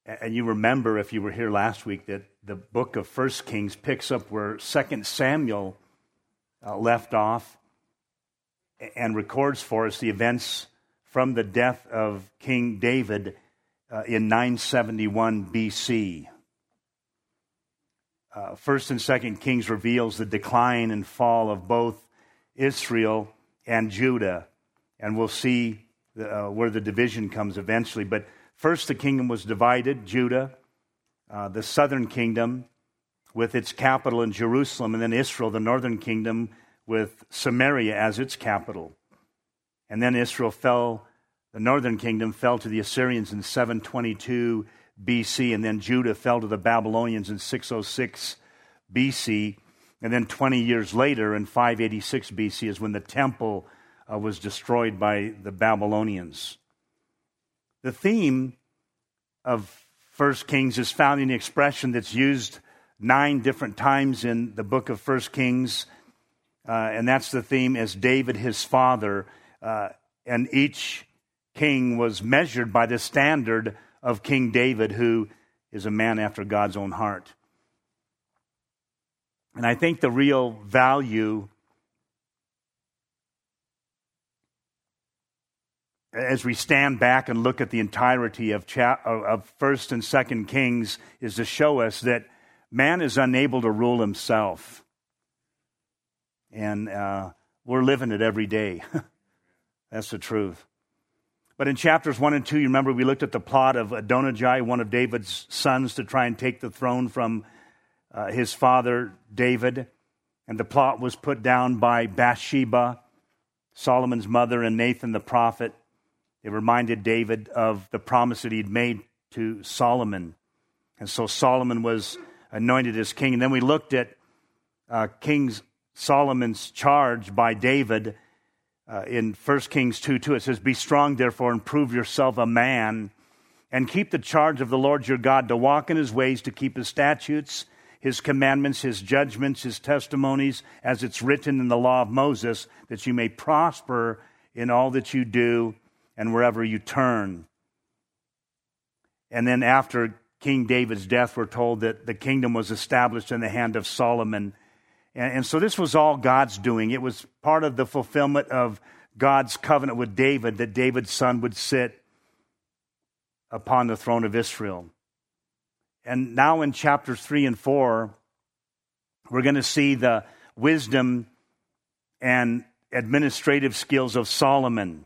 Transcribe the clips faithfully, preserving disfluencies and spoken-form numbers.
And you remember, if you were here last week, that the book of First Kings picks up where Second Samuel uh, left off and records for us the events from the death of King David uh, in nine seventy-one B C. Uh, First and Second Kings reveals the decline and fall of both Israel and Judah, and we'll see uh, where the division comes eventually. But first, the kingdom was divided, Judah, uh, the southern kingdom with its capital in Jerusalem, and then Israel, the northern kingdom, with Samaria as its capital. And then Israel fell, the northern kingdom fell to the Assyrians in seven twenty-two B C, and then Judah fell to the Babylonians in six oh six B C, and then twenty years later in five eighty-six B C is when the temple uh, was destroyed by the Babylonians. The theme of First Kings is found in the expression that's used nine different times in the book of First Kings, uh, and that's the theme as David, his father, uh, and each king was measured by the standard of King David, who is a man after God's own heart. And I think the real value as we stand back and look at the entirety of, cha- of First and Second Kings is to show us that man is unable to rule himself. And uh, we're living it every day. That's the truth. But in chapters one and two, you remember we looked at the plot of Adonijah, one of David's sons, to try and take the throne from uh, his father David. And the plot was put down by Bathsheba, Solomon's mother, and Nathan the prophet. It reminded David of the promise that he'd made to Solomon. And so Solomon was anointed as king. And then we looked at uh, King Solomon's charge by David uh, in First Kings two two. It says, "Be strong, therefore, and prove yourself a man, and keep the charge of the Lord your God, to walk in his ways, to keep his statutes, his commandments, his judgments, his testimonies, as it's written in the law of Moses, that you may prosper in all that you do and wherever you turn." And then after King David's death, we're told that the kingdom was established in the hand of Solomon. And, and so this was all God's doing. It was part of the fulfillment of God's covenant with David, that David's son would sit upon the throne of Israel. And now in chapters three and four, we're going to see the wisdom and administrative skills of Solomon.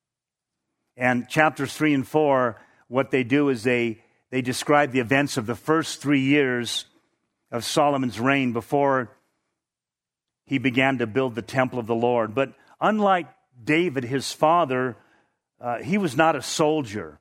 And chapters three and four, what they do is they, they describe the events of the first three years of Solomon's reign before he began to build the temple of the Lord. But unlike David, his father, uh, he was not a soldier.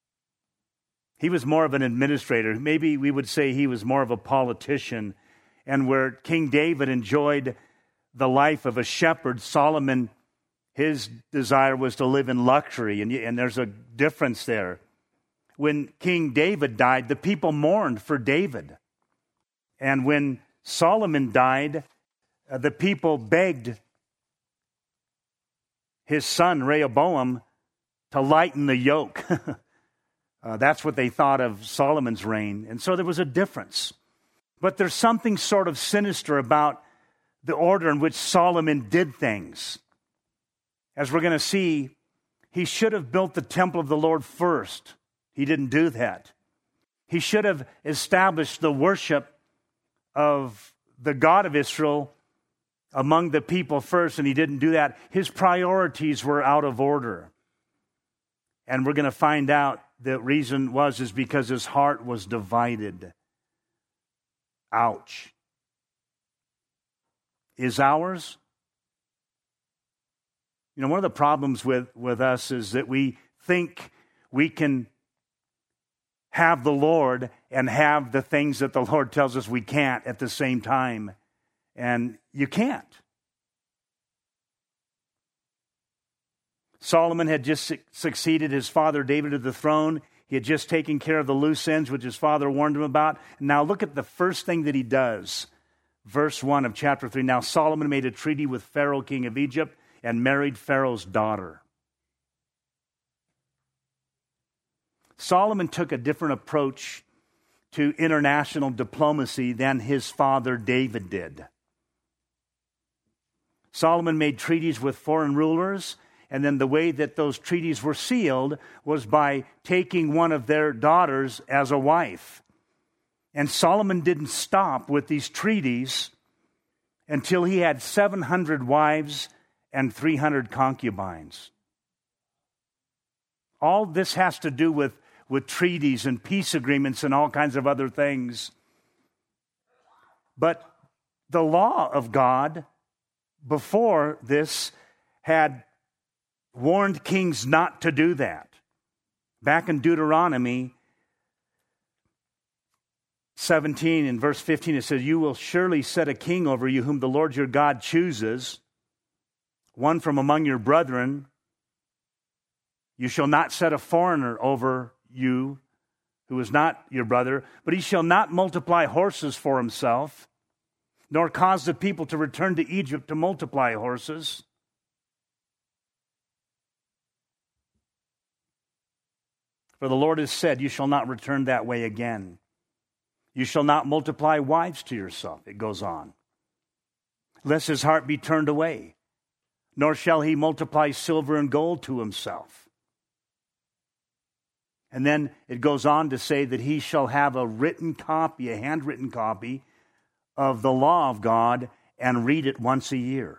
He was more of an administrator. Maybe we would say he was more of a politician. And where King David enjoyed the life of a shepherd, Solomon, his desire was to live in luxury. And, and there's a difference there. When King David died, the people mourned for David. And when Solomon died, uh, the people begged his son Rehoboam to lighten the yoke. Uh, that's what they thought of Solomon's reign. And so there was a difference. But there's something sort of sinister about the order in which Solomon did things. As we're going to see, he should have built the temple of the Lord first. He didn't do that. He should have established the worship of the God of Israel among the people first, and he didn't do that. His priorities were out of order. And we're going to find out the reason was is because his heart was divided. Ouch. Is ours? You know, one of the problems with, with us is that we think we can have the Lord and have the things that the Lord tells us we can't at the same time. And you can't. Solomon had just su- succeeded his father David to the throne. He had just taken care of the loose ends, which his father warned him about. And now look at the first thing that he does. Verse one of chapter three. Now Solomon made a treaty with Pharaoh, king of Egypt, and married Pharaoh's daughter. Solomon took a different approach to international diplomacy than his father David did. Solomon made treaties with foreign rulers, and then the way that those treaties were sealed was by taking one of their daughters as a wife. And Solomon didn't stop with these treaties until he had seven hundred wives and three hundred concubines. All this has to do with, with treaties and peace agreements and all kinds of other things. But the law of God before this had warned kings not to do that. Back in Deuteronomy seventeen, in verse fifteen, it says, "You will surely set a king over you whom the Lord your God chooses, one from among your brethren. You shall not set a foreigner over you who is not your brother, but he shall not multiply horses for himself, nor cause the people to return to Egypt to multiply horses. For the Lord has said, you shall not return that way again. You shall not multiply wives to yourself," it goes on, "lest his heart be turned away, nor shall he multiply silver and gold to himself." And then it goes on to say that he shall have a written copy, a handwritten copy of the law of God and read it once a year.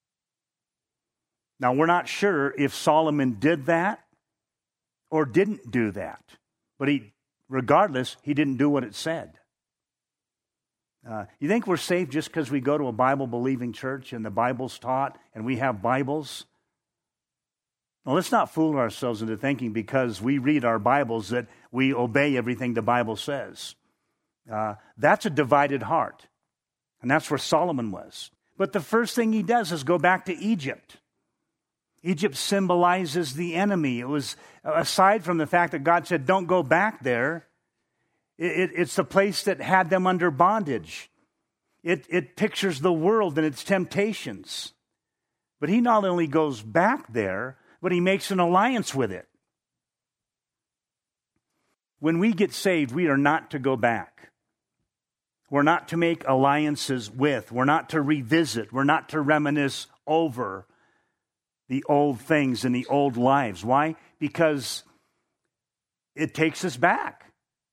Now, we're not sure if Solomon did that or didn't do that. But he, regardless, he didn't do what it said. Uh, you think we're saved just because we go to a Bible-believing church and the Bible's taught and we have Bibles? Well, let's not fool ourselves into thinking because we read our Bibles that we obey everything the Bible says. Uh, that's a divided heart. And that's where Solomon was. But the first thing he does is go back to Egypt. Egypt symbolizes the enemy. It was, aside from the fact that God said, don't go back there, it, it, it's the place that had them under bondage. It, it pictures the world and its temptations. But he not only goes back there, but he makes an alliance with it. When we get saved, we are not to go back. We're not to make alliances with. We're not to revisit. We're not to reminisce over the old things and the old lives. Why? Because it takes us back.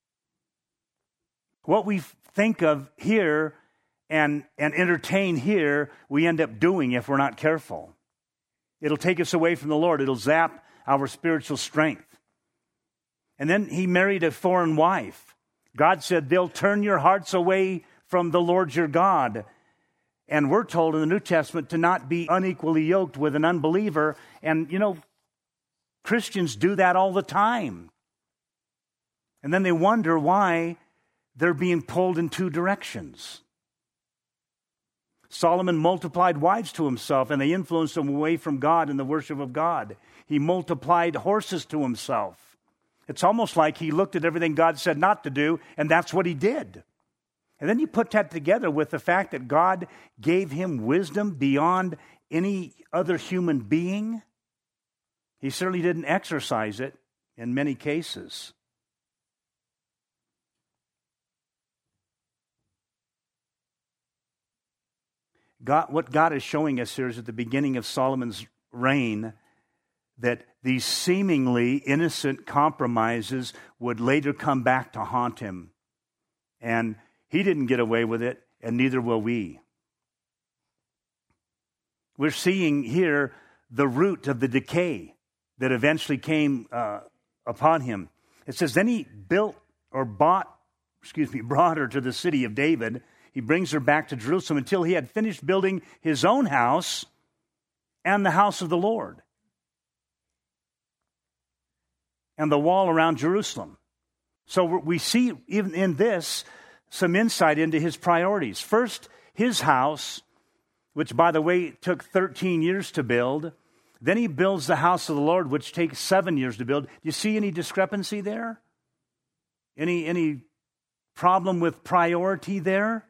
What we think of here and, and entertain here, we end up doing if we're not careful. It'll take us away from the Lord. It'll zap our spiritual strength. And then he married a foreign wife. God said, they'll turn your hearts away from the Lord your God. And we're told in the New Testament to not be unequally yoked with an unbeliever. And, you know, Christians do that all the time. And then they wonder why they're being pulled in two directions. Solomon multiplied wives to himself, and they influenced him away from God and the worship of God. He multiplied horses to himself. It's almost like he looked at everything God said not to do, and that's what he did. And then you put that together with the fact that God gave him wisdom beyond any other human being. He certainly didn't exercise it in many cases. God, what God is showing us here is at the beginning of Solomon's reign that these seemingly innocent compromises would later come back to haunt him. And he didn't get away with it, and neither will we. We're seeing here the root of the decay that eventually came uh, upon him. It says, then he built or bought, excuse me, brought her to the city of David. He brings her back to Jerusalem until he had finished building his own house and the house of the Lord and the wall around Jerusalem. So we see even in this some insight into his priorities. First, his house, which, by the way, took thirteen years to build. Then he builds the house of the Lord, which takes seven years to build. Do you see any discrepancy there? Any, any problem with priority there?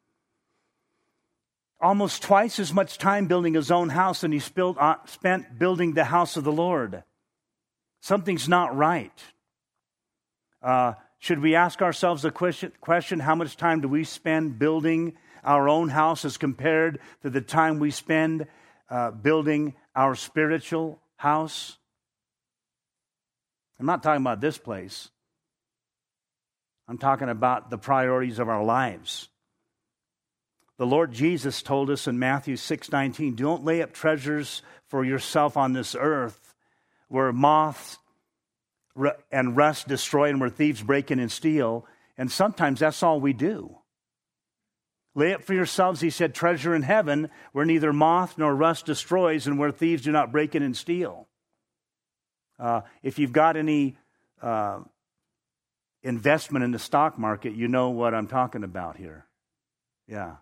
Almost twice as much time building his own house than he spilled, uh, spent building the house of the Lord. Something's not right. Uh, should we ask ourselves the question, question, how much time do we spend building our own house as compared to the time we spend uh, building our spiritual house? I'm not talking about this place. I'm talking about the priorities of our lives. The Lord Jesus told us in Matthew six nineteen, don't lay up treasures for yourself on this earth where moths and rust destroy and where thieves break in and steal. And sometimes that's all we do. Lay up for yourselves, he said, treasure in heaven where neither moth nor rust destroys and where thieves do not break in and steal. Uh, if you've got any uh, investment in the stock market, you know what I'm talking about here. Yeah.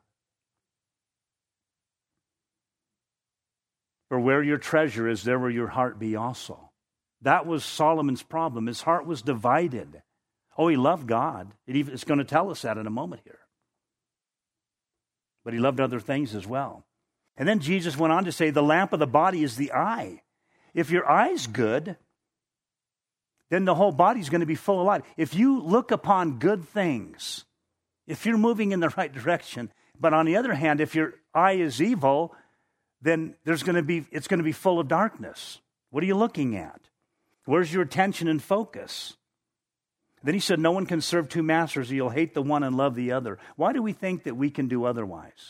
For where your treasure is, there will your heart be also. That was Solomon's problem. His heart was divided. Oh, he loved God. It even, it's going to tell us that in a moment here. But he loved other things as well. And then Jesus went on to say, the lamp of the body is the eye. If your eye's good, then the whole body's going to be full of light. If you look upon good things, if you're moving in the right direction, but on the other hand, if your eye is evil, then there's going to be it's going to be full of darkness. What are you looking at? Where's your attention and focus? Then he said, no one can serve two masters. You'll hate the one and love the other. Why do we think that we can do otherwise?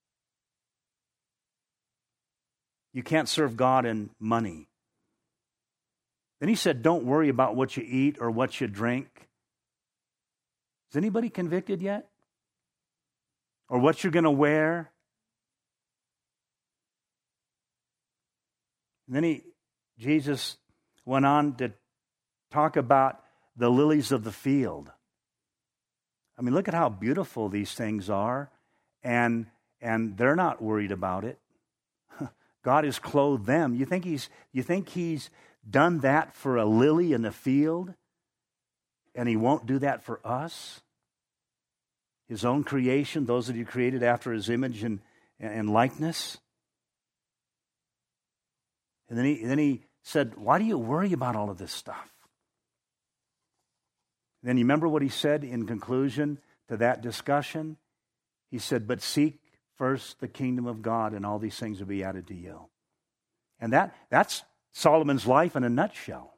You can't serve God and money. Then he said, don't worry about what you eat or what you drink. Is anybody convicted yet? Or what you're going to wear? And then he, Jesus went on to talk about the lilies of the field. I mean, look at how beautiful these things are, and and they're not worried about it. God has clothed them. You think he's you think he's done that for a lily in the field, and he won't do that for us? His own creation, those that he created after his image and, and likeness. And then he then he said, why do you worry about all of this stuff? Then you remember what he said in conclusion to that discussion? He said, but seek first the kingdom of God, and all these things will be added to you. And that that's Solomon's life in a nutshell.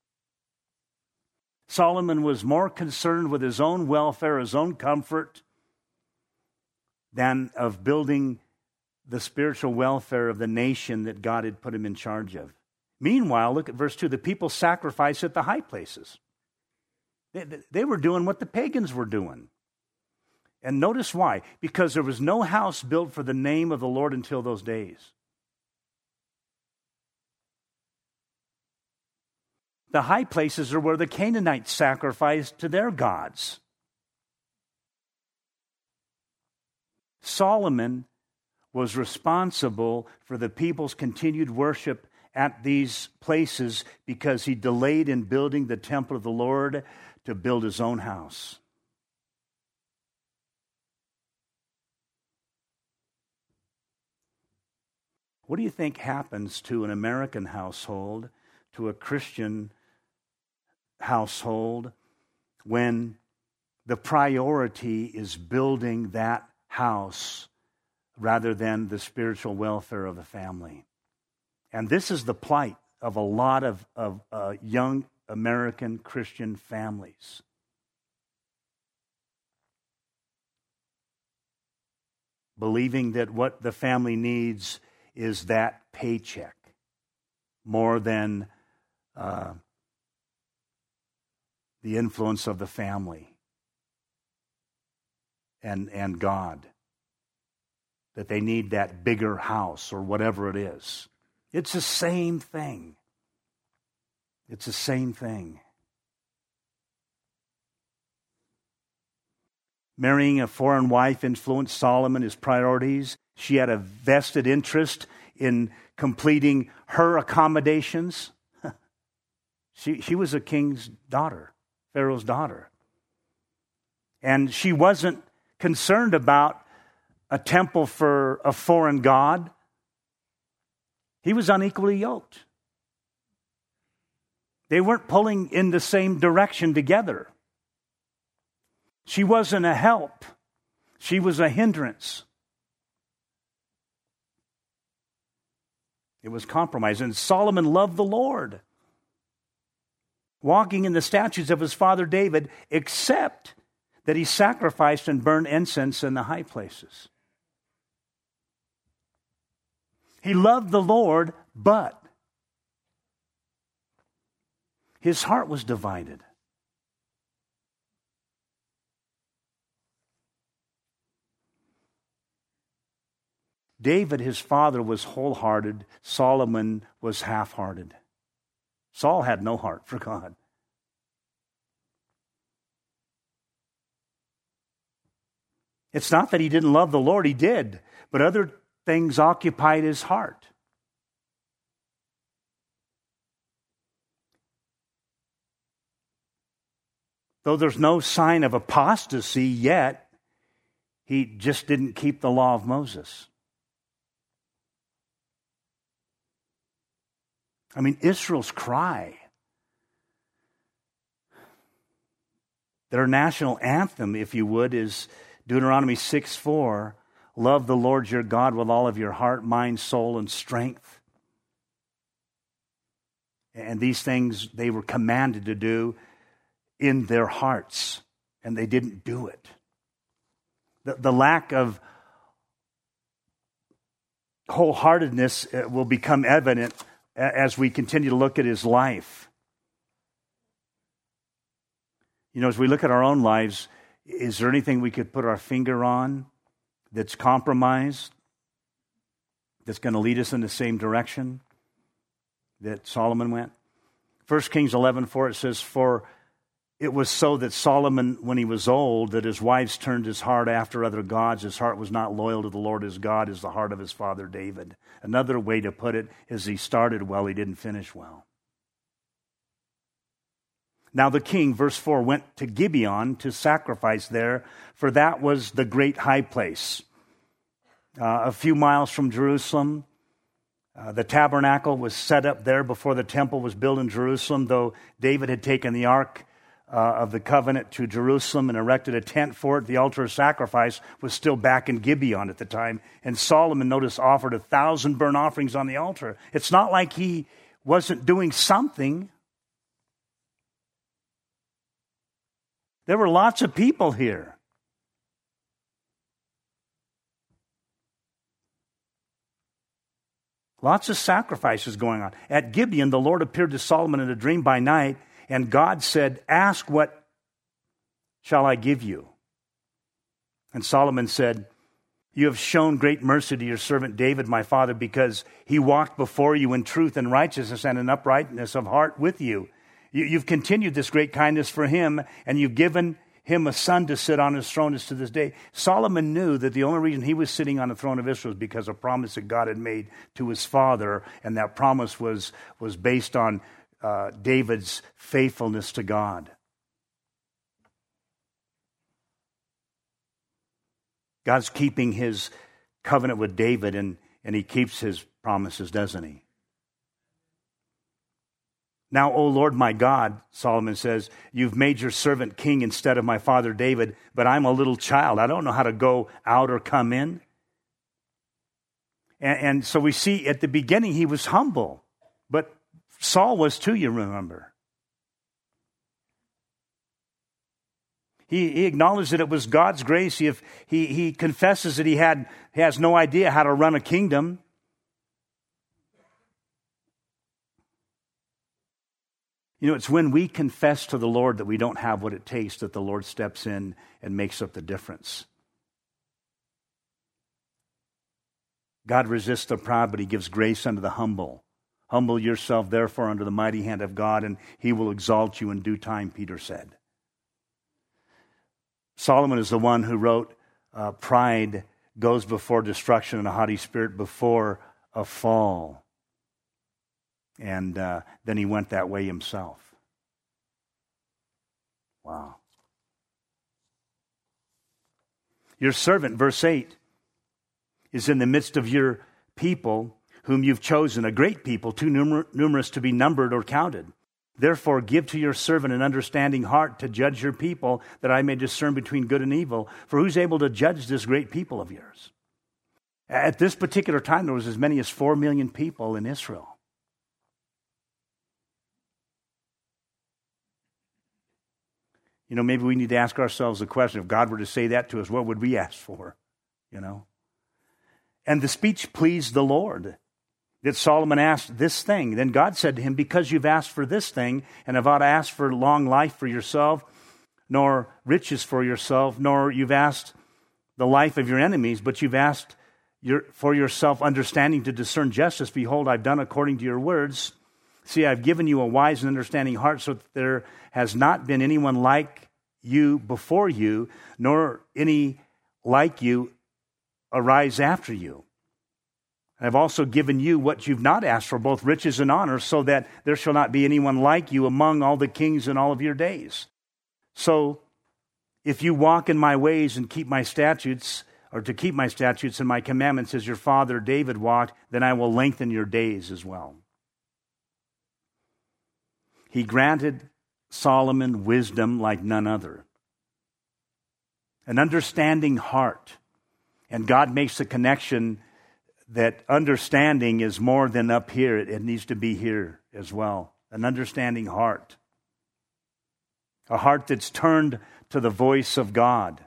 Solomon was more concerned with his own welfare, his own comfort, than of building the spiritual welfare of the nation that God had put him in charge of. Meanwhile, look at verse two. The people sacrifice at the high places. They, they were doing what the pagans were doing. And notice why. Because there was no house built for the name of the Lord until those days. The high places are where the Canaanites sacrificed to their gods. Solomon was responsible for the people's continued worship at these places because he delayed in building the temple of the Lord to build his own house. What do you think happens to an American household, to a Christian household, when the priority is building that house rather than the spiritual welfare of the family? And this is the plight of a lot of, of uh, young American Christian families. Believing that what the family needs is that paycheck more than uh, the influence of the family and, and God. That they need that bigger house or whatever it is. It's the same thing. It's the same thing. Marrying a foreign wife influenced Solomon, his priorities. She had a vested interest in completing her accommodations. she, she was a king's daughter, Pharaoh's daughter. And she wasn't concerned about a temple for a foreign god. He was unequally yoked. They weren't pulling in the same direction together. She wasn't a help. She was a hindrance. It was compromise. And Solomon loved the Lord, walking in the statutes of his father David, except that he sacrificed and burned incense in the high places. He loved the Lord, but his heart was divided. David, his father, was wholehearted. Solomon was half-hearted. Saul had no heart for God. It's not that he didn't love the Lord, he did, but other things occupied his heart. Though there's no sign of apostasy yet, he just didn't keep the law of Moses. I mean, Israel's cry, their national anthem, if you would, is Deuteronomy six four. Love the Lord your God with all of your heart, mind, soul, and strength. And these things they were commanded to do in their hearts, and they didn't do it. The, the lack of wholeheartedness will become evident as we continue to look at his life. You know, as we look at our own lives, is there anything we could put our finger on that's compromised, that's going to lead us in the same direction that Solomon went? First Kings eleven four, it says, for it was so that Solomon, when he was old, that his wives turned his heart after other gods. His heart was not loyal to the Lord his God as the heart of his father David. Another way to put it is he started well, he didn't finish well. Now the king, verse four, went to Gibeon to sacrifice there, for that was the great high place. Uh, a few miles from Jerusalem. Uh, the tabernacle was set up there before the temple was built in Jerusalem, though David had taken the ark Uh, of the covenant to Jerusalem and erected a tent for it. The altar of sacrifice was still back in Gibeon at the time. And Solomon, notice, offered a thousand burnt offerings on the altar. It's not like he wasn't doing something. There were lots of people here. Lots of sacrifices going on. At Gibeon, the Lord appeared to Solomon in a dream by night, and God said, ask what shall I give you? And Solomon said, you have shown great mercy to your servant David, my father, because he walked before you in truth and righteousness and in uprightness of heart with you. you. You've continued this great kindness for him, and you've given him a son to sit on his throne as to this day. Solomon knew that the only reason he was sitting on the throne of Israel was because of a promise that God had made to his father, and that promise was, was based on Uh, David's faithfulness to God. God's keeping his covenant with David, and, and he keeps his promises, doesn't he? Now, O Lord my God, Solomon says, you've made your servant king instead of my father David, but I'm a little child. I don't know how to go out or come in. And, and so we see at the beginning he was humble, but Saul was too, you remember. He, he acknowledged that it was God's grace. He, he, he confesses that he had he has no idea how to run a kingdom. You know, it's when we confess to the Lord that we don't have what it takes that the Lord steps in and makes up the difference. God resists the proud, but he gives grace unto the humble. Humble yourself, therefore, under the mighty hand of God, and he will exalt you in due time, Peter said. Solomon is the one who wrote, uh, pride goes before destruction and a haughty spirit before a fall. And uh, then he went that way himself. Wow. Your servant, verse eight, is in the midst of your people, whom you've chosen, a great people, too numer- numerous to be numbered or counted. Therefore, give to your servant an understanding heart to judge your people, that I may discern between good and evil. For who's able to judge this great people of yours? At this particular time, there was as many as four million people in Israel. You know, maybe we need to ask ourselves the question, if God were to say that to us, what would we ask for? You know? And the speech pleased the Lord, that Solomon asked this thing. Then God said to him, because you've asked for this thing, and have not asked for long life for yourself, nor riches for yourself, nor you've asked the life of your enemies, but you've asked your, for yourself understanding to discern justice, behold, I've done according to your words. See, I've given you a wise and understanding heart, so that there has not been anyone like you before you, nor any like you arise after you. I've also given you what you've not asked for, both riches and honor, so that there shall not be anyone like you among all the kings in all of your days. So, if you walk in my ways and keep my statutes, or to keep my statutes and my commandments as your father David walked, then I will lengthen your days as well. He granted Solomon wisdom like none other, an understanding heart. And God makes the connection that understanding is more than up here. It needs to be here as well. An understanding heart. A heart that's turned to the voice of God.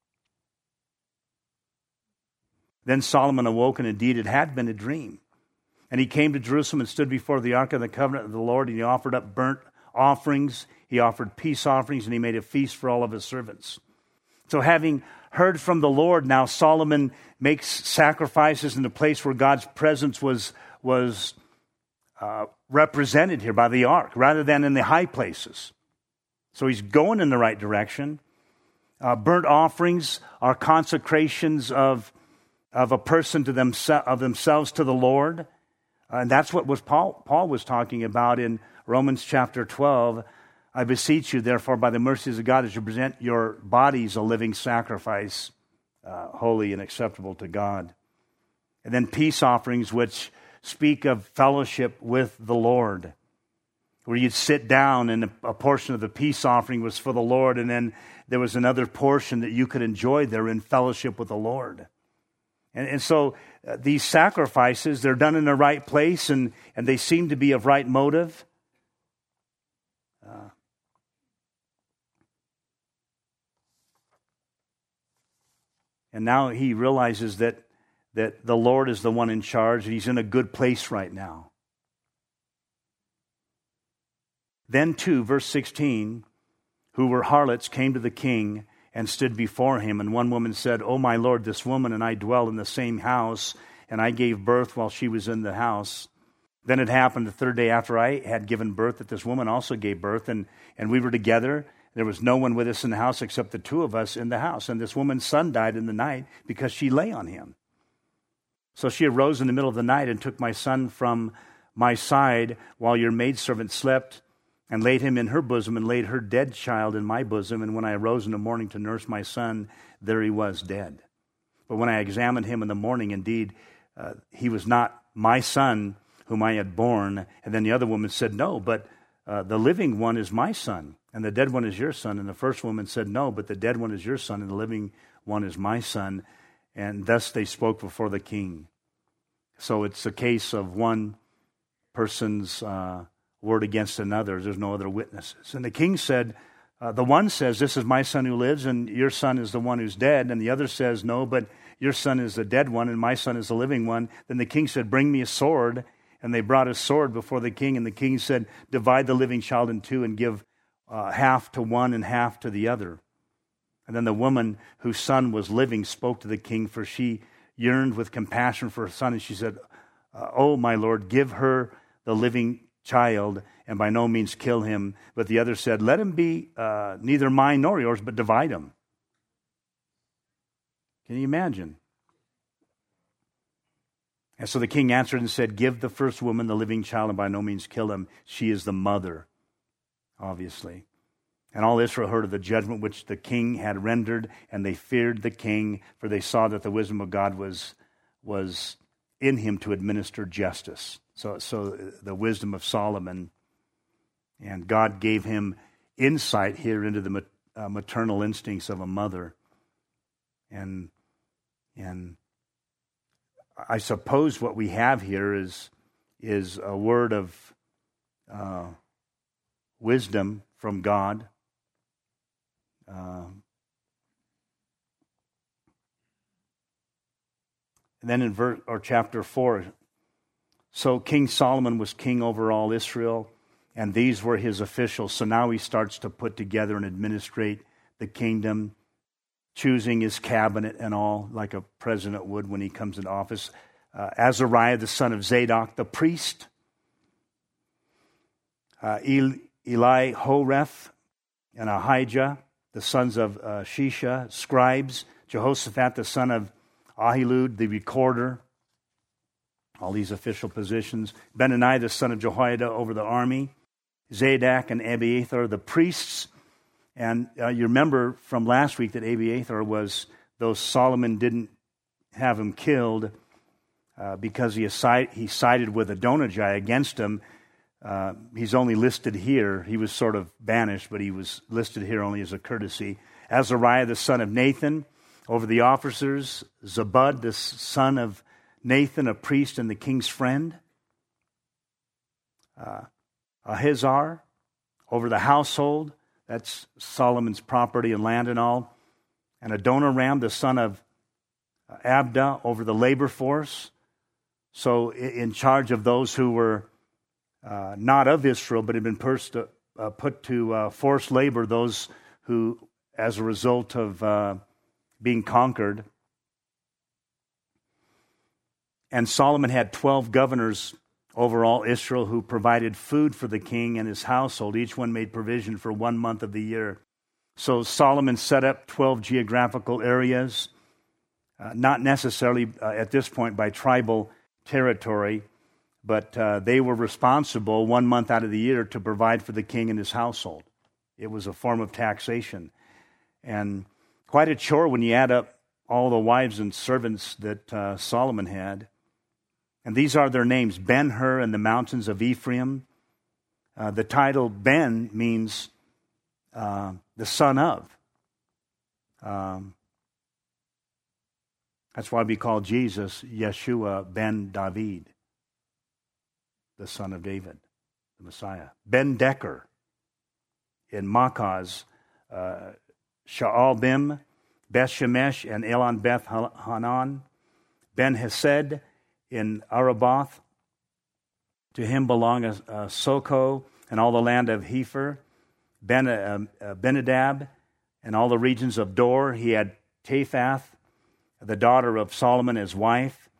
Then Solomon awoke, and indeed it had been a dream. And he came to Jerusalem and stood before the ark of the covenant of the Lord, and he offered up burnt offerings, he offered peace offerings, and he made a feast for all of his servants. So having heard from the Lord, now Solomon makes sacrifices in the place where God's presence was, was uh, represented here by the ark, rather than in the high places. So he's going in the right direction. Uh, burnt offerings are consecrations of, of a person to themse- of themselves to the Lord. Uh, and that's what was Paul, Paul was talking about in Romans chapter twelve. I beseech you, therefore, by the mercies of God, as you present your bodies a living sacrifice, uh, holy and acceptable to God. And then peace offerings, which speak of fellowship with the Lord, where you'd sit down and a portion of the peace offering was for the Lord, and then there was another portion that you could enjoy there in fellowship with the Lord. And, and so uh, these sacrifices, they're done in the right place, and, and they seem to be of right motive. Uh, and now he realizes that, that the Lord is the one in charge, and he's in a good place right now. Then too, verse sixteen, who were harlots came to the king and stood before him. And one woman said, "O my lord, this woman and I dwell in the same house, and I gave birth while she was in the house. Then it happened the third day after I had given birth that this woman also gave birth, and, and we were together. There was no one with us in the house except the two of us in the house. And this woman's son died in the night because she lay on him. So she arose in the middle of the night and took my son from my side while your maidservant slept, and laid him in her bosom, and laid her dead child in my bosom. And when I arose in the morning to nurse my son, there he was dead. But when I examined him in the morning, indeed, uh, he was not my son whom I had born." And then the other woman said, "No, but uh, the living one is my son, and the dead one is your son." And the first woman said, "No, but the dead one is your son, and the living one is my son." And thus they spoke before the king. So it's a case of one person's uh, word against another. There's no other witnesses. And the king said, uh, the one says, "This is my son who lives, and your son is the one who's dead." And the other says, "No, but your son is the dead one, and my son is the living one." Then the king said, "Bring me a sword." And they brought a sword before the king, and the king said, "Divide the living child in two and give uh, half to one and half to the other." And then the woman whose son was living spoke to the king, for she yearned with compassion for her son. And she said, "Oh, my lord, give her the living child, and by no means kill him." But the other said, "Let him be uh, neither mine nor yours, but divide him." Can you imagine? And so the king answered and said, "Give the first woman the living child, and by no means kill him. She is the mother," obviously. And all Israel heard of the judgment which the king had rendered, and they feared the king, for they saw that the wisdom of God was, was in him to administer justice. So, so the wisdom of Solomon And God gave him insight here into the uh, maternal instincts of a mother. And, and I suppose what we have here is, is a word of uh, wisdom from God. Uh, and then in verse, or chapter four, so King Solomon was king over all Israel, and these were his officials. So now he starts to put together and administrate the kingdom, choosing his cabinet and all, like a president would when he comes into office. Uh, Azariah, the son of Zadok, the priest. Uh, El- Eli Horeth and Ahijah, the sons of uh, Shisha, scribes. Jehoshaphat, the son of Ahilud, the recorder. All these official positions. Benaniah, the son of Jehoiada, over the army. Zadok and Abiathar, the priests. And uh, you remember from last week that Abiathar was, though Solomon didn't have him killed uh, because he, aside, he sided with Adonijah against him, uh, he's only listed here. He was sort of banished, but he was listed here only as a courtesy. Azariah, the son of Nathan, over the officers. Zabud, the son of Nathan, a priest and the king's friend. Uh, Ahizar, over the household. That's Solomon's property and land and all. And Adoniram, the son of Abda, over the labor force. So in charge of those who were uh, not of Israel, but had been pers- uh, put to uh, forced labor, those who, as a result of uh, being conquered. And Solomon had twelve governors over all Israel who provided food for the king and his household. Each one made provision for one month of the year. So Solomon set up twelve geographical areas, uh, not necessarily uh, at this point by tribal territory, but uh, they were responsible one month out of the year to provide for the king and his household. It was a form of taxation. And quite a chore when you add up all the wives and servants that uh, Solomon had. And these are their names: Ben-Hur and the mountains of Ephraim. Uh, the title Ben means uh, the son of. Um, that's why we call Jesus Yeshua ben David, the son of David, the Messiah. Ben Decker in Makaz, uh, Sha'albim, Beth Shemesh, and Elon Beth Hanan. Ben Hesed in Araboth. To him belong uh, Soko and all the land of Hepher. Ben, uh, uh, Benadab and all the regions of Dor. He had Taphath, the daughter of Solomon, his wife.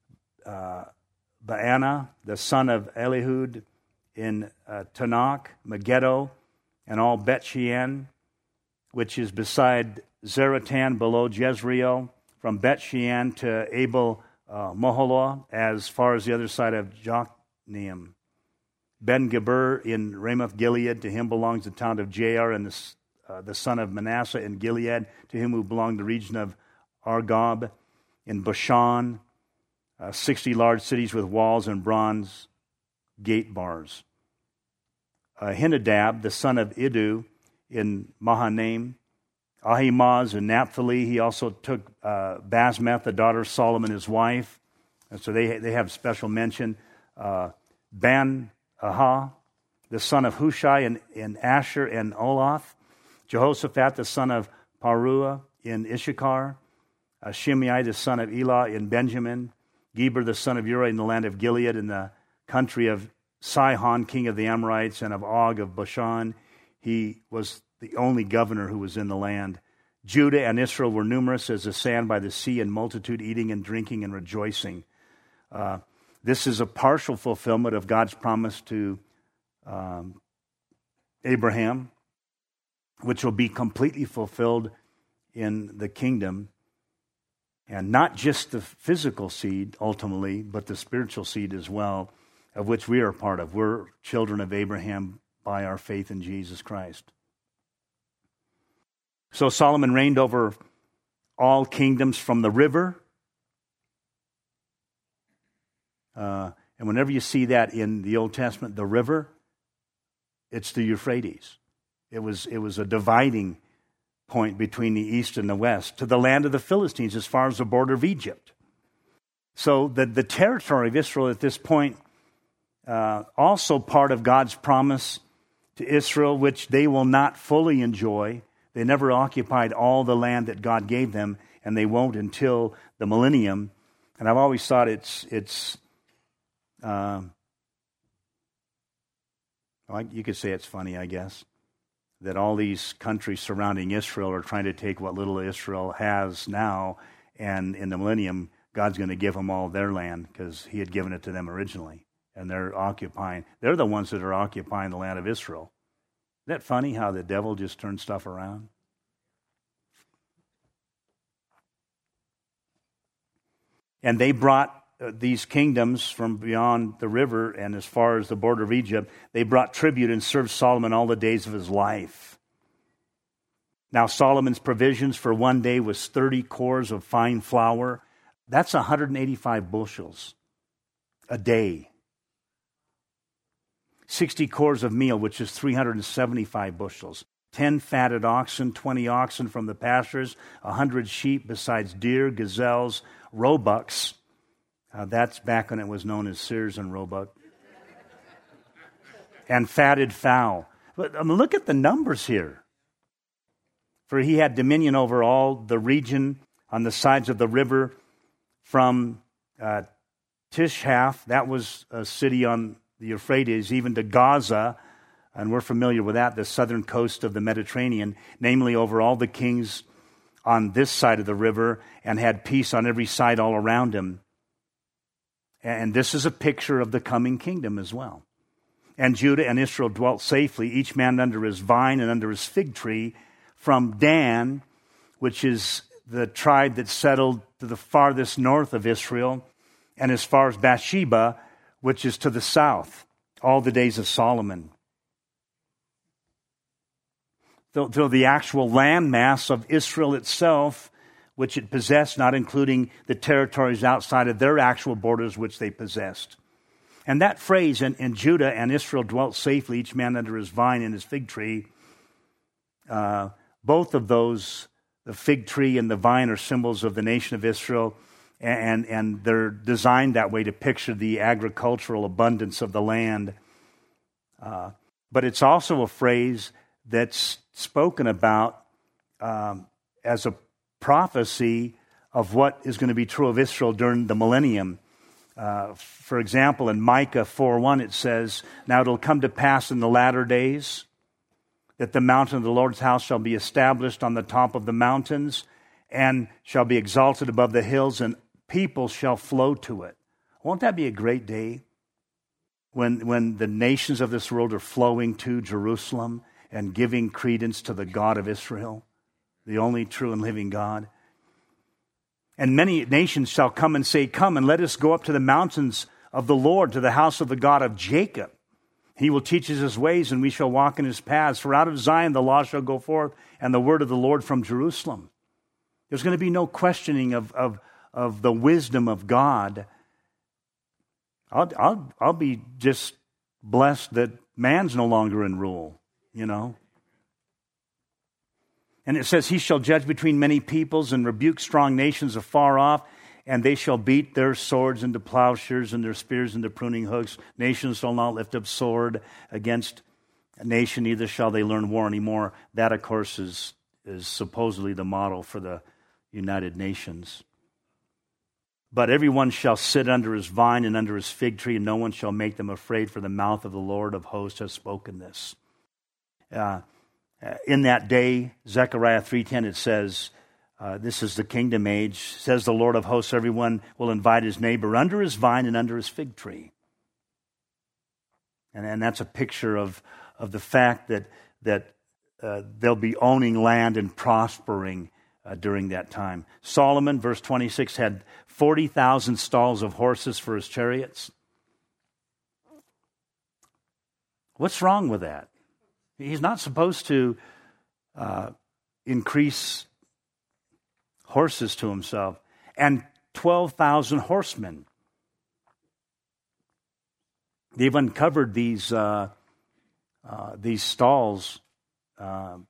Uh, Baana, the son of Elihud in uh, Tanakh, Megiddo, and all Bet-Shean, which is beside Zaratan below Jezreel, from Bet-Shean to Abel uh, Moholah, as far as the other side of Jokneam. Ben-Geber in Ramoth Gilead, to him belongs the town of Jair, and the, uh, the son of Manasseh in Gilead, to him who belonged the region of Argob in Bashan, uh, sixty large cities with walls and bronze gate bars. Uh, Hinadab, the son of Idu in Mahanaim, Ahimaaz in Naphtali. He also took uh, Basmath, the daughter of Solomon, his wife. And so they they have special mention. Uh, Ban-Aha, the son of Hushai in, in Asher and Oloth. Jehoshaphat, the son of Paruah in Issachar. Uh, Shimei, the son of Elah in Benjamin. Geber, the son of Uri in the land of Gilead, in the country of Sihon, king of the Amorites, and of Og of Bashan. He was the only governor who was in the land. Judah and Israel were numerous as the sand by the sea, and multitude eating and drinking and rejoicing. Uh, this is a partial fulfillment of God's promise to um, Abraham, which will be completely fulfilled in the kingdom. And not just the physical seed, ultimately, but the spiritual seed as well, of which we are a part of. We're children of Abraham by our faith in Jesus Christ. So Solomon reigned over all kingdoms from the river. Uh, and whenever you see that in the Old Testament, the river, It's the Euphrates. It was, it was a dividing point between the east and the west, to the land of the Philistines as far as the border of Egypt. So the, the territory of Israel at this point, uh, also part of God's promise to Israel, which they will not fully enjoy. They never occupied all the land that God gave them, and they won't until the millennium. And I've always thought it's, it's um, well, you could say it's funny, I guess, that all these countries surrounding Israel are trying to take what little Israel has now, and in the millennium, God's going to give them all their land because he had given it to them originally. And they're occupying, they're the ones that are occupying the land of Israel. Isn't that funny how the devil just turns stuff around? And they brought uh, these kingdoms from beyond the river and as far as the border of Egypt, they brought tribute and served Solomon all the days of his life. Now Solomon's provisions for one day was thirty cores of fine flour. That's one hundred eighty-five bushels a day. sixty cores of meal, which is three hundred seventy-five bushels. ten fatted oxen, twenty oxen from the pastures, one hundred sheep besides deer, gazelles, roebucks. Uh, that's back when it was known as Sears and Roebuck. And fatted fowl. But I mean, look at the numbers here. For he had dominion over all the region on the sides of the river from uh, Tishhath, that was a city on the Euphrates, even to Gaza, and we're familiar with that, the southern coast of the Mediterranean, namely over all the kings on this side of the river, and had peace on every side all around him. And this is a picture of the coming kingdom as well. And Judah and Israel dwelt safely, each man under his vine and under his fig tree, from Dan, which is the tribe that settled to the farthest north of Israel, and as far as Bathsheba, which is to the south, all the days of Solomon. Though, though the actual landmass of Israel itself, which it possessed, not including the territories outside of their actual borders, which they possessed. And that phrase, in, in Judah and Israel dwelt safely, each man under his vine and his fig tree, uh, both of those, the fig tree and the vine, are symbols of the nation of Israel, and, and they're designed that way to picture the agricultural abundance of the land. Uh, but it's also a phrase that's spoken about um, as a prophecy of what is going to be true of Israel during the millennium. Uh, for example, in Micah four one, it says, "Now it'll come to pass in the latter days that the mountain of the Lord's house shall be established on the top of the mountains and shall be exalted above the hills, and people shall flow to it." Won't that be a great day when, when the nations of this world are flowing to Jerusalem and giving credence to the God of Israel, the only true and living God? And many nations shall come and say, "Come and let us go up to the mountains of the Lord, to the house of the God of Jacob. He will teach us his ways, and we shall walk in his paths. For out of Zion the law shall go forth, and the word of the Lord from Jerusalem." There's going to be no questioning of, of, of the wisdom of God. I'll, I'll, I'll be just blessed that man's no longer in rule, you know. And it says, "He shall judge between many peoples and rebuke strong nations afar off, and they shall beat their swords into plowshares and their spears into pruning hooks. Nations shall not lift up sword against a nation, neither shall they learn war anymore." That, of course, is, is supposedly the model for the United Nations. "But everyone shall sit under his vine and under his fig tree, and no one shall make them afraid, for the mouth of the Lord of hosts has spoken this." Uh, in that day, Zechariah three ten, it says, uh, this is the kingdom age, says the Lord of hosts, everyone will invite his neighbor under his vine and under his fig tree. And, and that's a picture of, of the fact that, that uh, they'll be owning land and prospering uh, during that time. Solomon, verse twenty-six, had forty thousand stalls of horses for his chariots. What's wrong with that? He's not supposed to uh, increase horses to himself. And twelve thousand horsemen. They've uncovered these uh, uh, these stalls uh,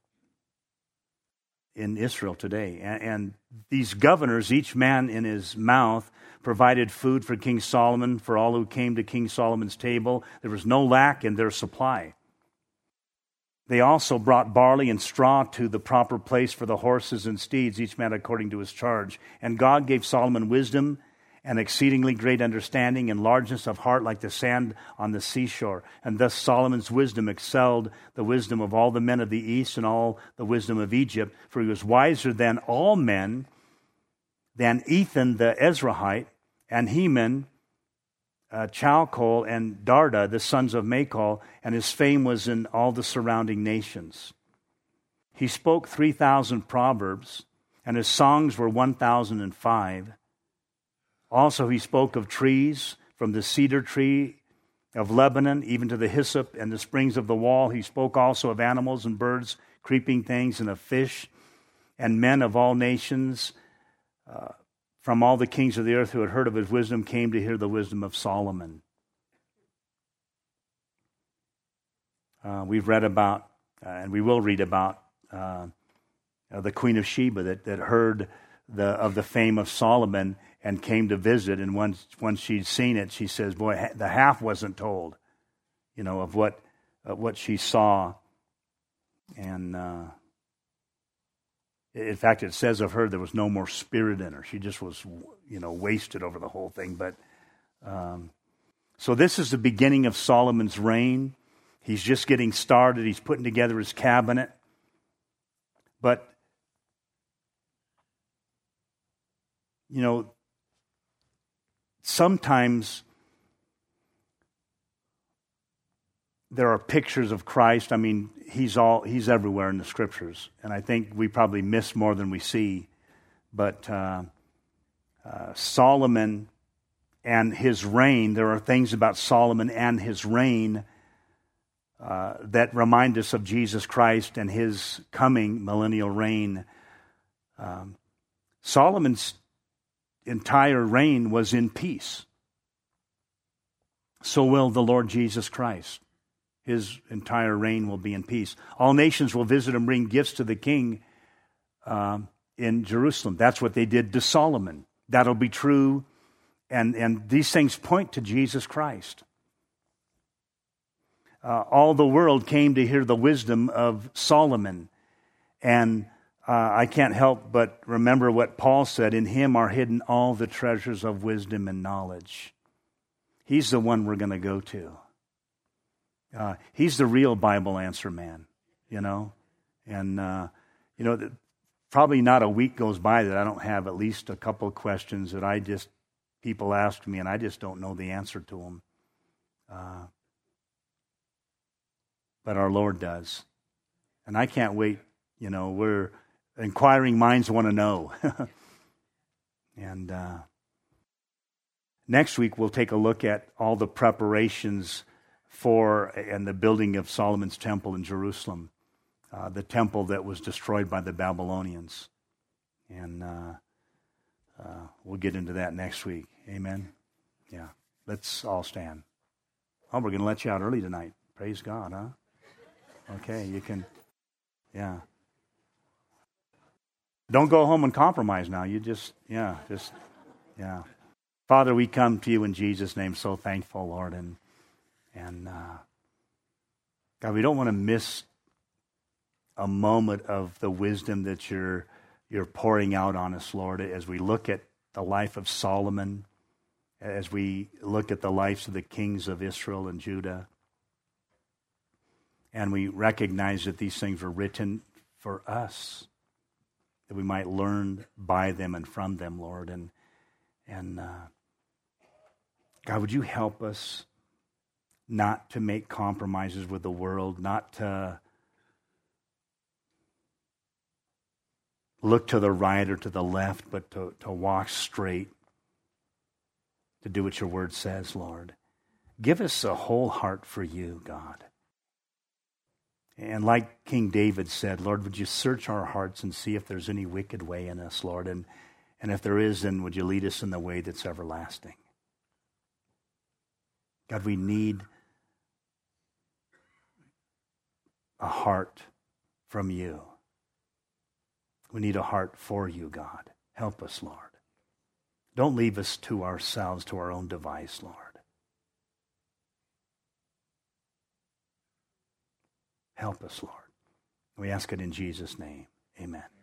in Israel today. And, and these governors, each man in his mouth, provided food for King Solomon, for all who came to King Solomon's table. There was no lack in their supply. They also brought barley and straw to the proper place for the horses and steeds, each man according to his charge. And God gave Solomon wisdom and exceedingly great understanding and largeness of heart like the sand on the seashore. And thus Solomon's wisdom excelled the wisdom of all the men of the east and all the wisdom of Egypt, for he was wiser than all men, than Ethan the Ezrahite, and Heman, uh, Chalcol, and Darda, the sons of Machol, and his fame was in all the surrounding nations. He spoke three thousand proverbs, and his songs were one thousand and five. Also he spoke of trees, from the cedar tree of Lebanon, even to the hyssop and the springs of the wall. He spoke also of animals and birds, creeping things, and of fish, and men of all nations, uh, from all the kings of the earth who had heard of his wisdom came to hear the wisdom of Solomon. Uh, we've read about, uh, and we will read about, uh, uh, the Queen of Sheba that, that heard the, of the fame of Solomon and came to visit. And once, once she'd seen it, she says, boy, the half wasn't told, you know, of what, uh, what she saw. And, uh, in fact, it says of her there was no more spirit in her. She just was, you know, wasted over the whole thing. But um, so this is the beginning of Solomon's reign. He's just getting started. He's putting together his cabinet. But, you know, sometimes there are pictures of Christ. I mean, he's all he's everywhere in the Scriptures, and I think we probably miss more than we see. But uh, uh, Solomon and his reign, there are things about Solomon and his reign uh, that remind us of Jesus Christ and his coming millennial reign. Um, Solomon's entire reign was in peace. So will the Lord Jesus Christ. His entire reign will be in peace. All nations will visit and bring gifts to the king um, in Jerusalem. That's what they did to Solomon. That'll be true. And, and these things point to Jesus Christ. Uh, all the world came to hear the wisdom of Solomon. And uh, I can't help but remember what Paul said, in him are hidden all the treasures of wisdom and knowledge. He's the one we're going to go to. Uh, he's the real Bible answer man, you know. And, uh, you know, probably not a week goes by that I don't have at least a couple of questions that I just, people ask me and I just don't know the answer to them. Uh, but our Lord does. And I can't wait, you know, we're, inquiring minds want to know. And uh, next week we'll take a look at all the preparations for and the building of Solomon's temple in Jerusalem, uh, the temple that was destroyed by the Babylonians. And uh, uh, we'll get into that next week. Amen? Yeah. Let's all stand. Oh, we're going to let you out early tonight. Praise God, huh? Okay, you can, yeah. Don't go home and compromise now. You just, yeah, just, yeah. Father, we come to you in Jesus' name, so thankful, Lord, and And, uh, God, we don't want to miss a moment of the wisdom that you're, you're pouring out on us, Lord, as we look at the life of Solomon, as we look at the lives of the kings of Israel and Judah. And we recognize that these things were written for us, that we might learn by them and from them, Lord. And, and uh, God, would you help us not to make compromises with the world, not to look to the right or to the left, but to, to walk straight, to do what your word says, Lord. Give us a whole heart for you, God. And like King David said, Lord, would you search our hearts and see if there's any wicked way in us, Lord? And, and if there is, then would you lead us in the way that's everlasting? God, we need a heart from you. We need a heart for you, God. Help us, Lord. Don't leave us to ourselves, to our own device, Lord. Help us, Lord. We ask it in Jesus' name. Amen.